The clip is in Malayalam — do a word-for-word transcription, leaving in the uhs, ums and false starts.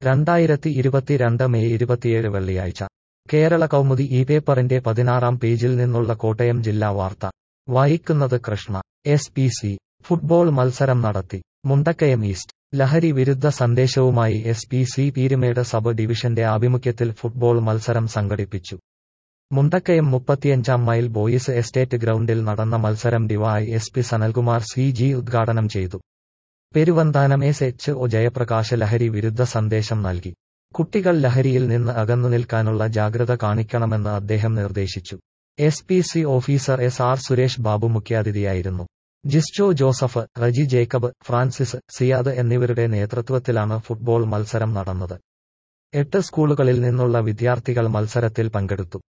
രണ്ടായിരത്തി ഇരുപത്തിരണ്ട് മെയ് ഇരുപത്തിയേഴ് വെള്ളിയാഴ്ച കേരള കൗമുദി ഈ പേപ്പറിന്റെ പതിനാറാം പേജിൽ നിന്നുള്ള കോട്ടയം ജില്ലാ വാർത്ത വായിക്കുന്നത് Krishna. S P C football മത്സരം നടത്തി. മുണ്ടക്കയം ഈസ്റ്റ്. ലഹരി വിരുദ്ധ സന്ദേശവുമായി S P C Peermade sub ഡിവിഷന്റെ ആഭിമുഖ്യത്തിൽ ഫുട്ബോൾ മത്സരം സംഘടിപ്പിച്ചു. മുണ്ടക്കയം മുപ്പത്തിയഞ്ചാം മൈൽ ബോയ്സ് എസ്റ്റേറ്റ് ഗ്രൗണ്ടിൽ നടന്ന മത്സരം D Y S P Sanalkumar C G ഉദ്ഘാടനം ചെയ്തു. Peruvanthanam S H O Jayaprakash ലഹരി വിരുദ്ധ സന്ദേശം നൽകി. കുട്ടികൾ ലഹരിയിൽ നിന്ന് അകന്നുനിൽക്കാനുള്ള ജാഗ്രത കാണിക്കണമെന്ന് അദ്ദേഹം നിർദ്ദേശിച്ചു. S P C officer S R Suresh Babu മുഖ്യാതിഥിയായിരുന്നു. ജിസ്ജോ ജോസഫ്, റജി ജേക്കബ്, ഫ്രാൻസിസ്, സിയാദ് എന്നിവരുടെ നേതൃത്വത്തിലാണ് ഫുട്ബോൾ മത്സരം നടന്നത്. എട്ട് സ്കൂളുകളിൽ നിന്നുള്ള വിദ്യാർത്ഥികൾ മത്സരത്തിൽ പങ്കെടുത്തു.